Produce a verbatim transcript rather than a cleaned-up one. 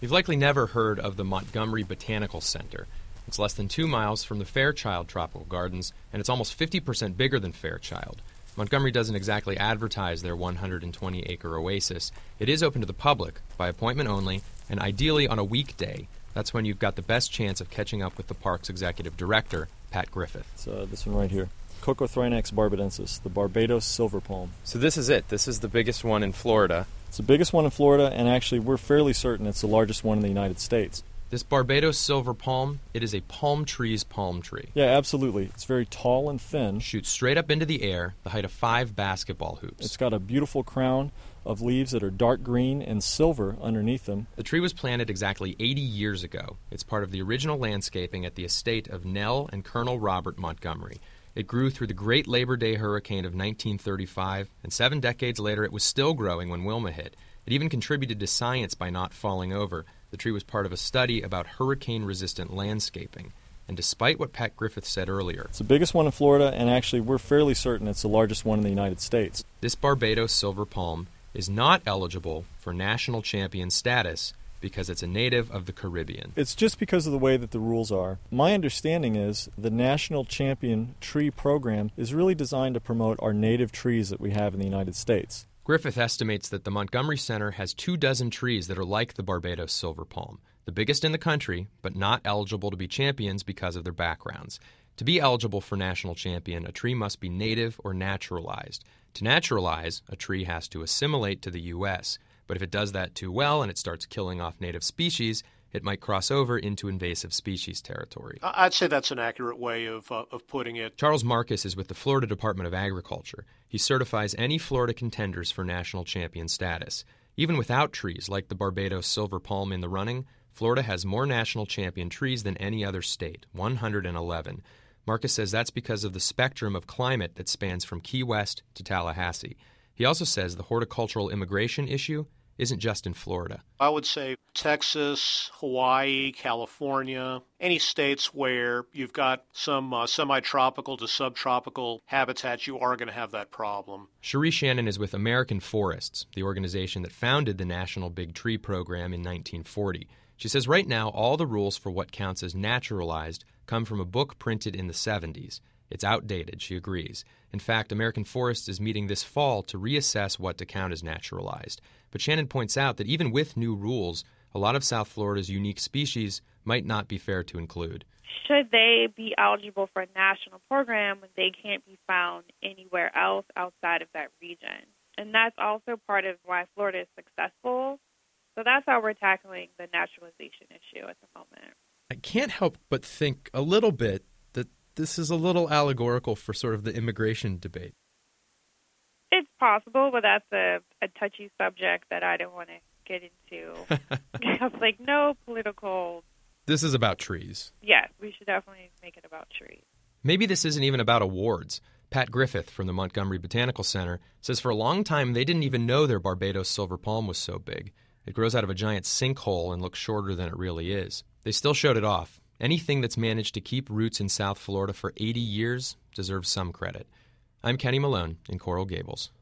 You've likely never heard of the Montgomery Botanical Center. It's less than two miles from the Fairchild Tropical Gardens, and it's almost fifty percent bigger than Fairchild. Montgomery doesn't exactly advertise their one hundred twenty acre oasis. It is open to the public, by appointment only, and ideally on a weekday. That's when you've got the best chance of catching up with the park's executive director, Pat Griffith. It's uh, this one right here. Cocothrinax barbadensis, the Barbados silver palm. So this is it. This is the biggest one in Florida. It's the biggest one in Florida, and actually we're fairly certain it's the largest one in the United States. This Barbados silver palm, it is a palm tree's palm tree. Yeah, absolutely. It's very tall and thin. Shoots straight up into the air, the height of five basketball hoops. It's got a beautiful crown of leaves that are dark green and silver underneath them. The tree was planted exactly eighty years ago. It's part of the original landscaping at the estate of Nell and Colonel Robert Montgomery. It grew through the Great Labor Day hurricane of nineteen thirty-five, and seven decades later it was still growing when Wilma hit. It even contributed to science by not falling over. The tree was part of a study about hurricane-resistant landscaping. And despite what Pat Griffith said earlier, it's the biggest one in Florida, and actually we're fairly certain it's the largest one in the United States. This Barbados silver palm is not eligible for national champion status because it's a native of the Caribbean. It's just because of the way that the rules are. My understanding is the National Champion Tree Program is really designed to promote our native trees that we have in the United States. Griffith estimates that the Montgomery Center has two dozen trees that are like the Barbados silver palm, the biggest in the country, but not eligible to be champions because of their backgrounds. To be eligible for national champion, a tree must be native or naturalized. To naturalize, a tree has to assimilate to the U S, but if it does that too well and it starts killing off native species, it might cross over into invasive species territory. I'd say that's an accurate way of uh, of putting it. Charles Marcus is with the Florida Department of Agriculture. He certifies any Florida contenders for national champion status. Even without trees like the Barbados silver palm in the running, Florida has more national champion trees than any other state, one hundred eleven. Marcus says that's because of the spectrum of climate that spans from Key West to Tallahassee. He also says the horticultural immigration issue isn't just in Florida. I would say Texas, Hawaii, California, any states where you've got some uh, semi-tropical to subtropical habitats, you are going to have that problem. Cherie Shannon is with American Forests, the organization that founded the National Big Tree Program in nineteen forty. She says right now all the rules for what counts as naturalized come from a book printed in the seventies. It's outdated, she agrees. In fact, American Forests is meeting this fall to reassess what to count as naturalized. But Shannon points out that even with new rules, a lot of South Florida's unique species might not be fair to include. Should they be eligible for a national program when they can't be found anywhere else outside of that region? And that's also part of why Florida is successful. So that's how we're tackling the naturalization issue at the moment. I can't help but think a little bit that this is a little allegorical for sort of the immigration debate. It's possible, but that's a, a touchy subject that I don't want to get into. I was like, no political... This is about trees. Yes, we should definitely make it about trees. Maybe this isn't even about awards. Pat Griffith from the Montgomery Botanical Center says for a long time they didn't even know their Barbados silver palm was so big. It grows out of a giant sinkhole and looks shorter than it really is. They still showed it off. Anything that's managed to keep roots in South Florida for eighty years deserves some credit. I'm Kenny Malone in Coral Gables.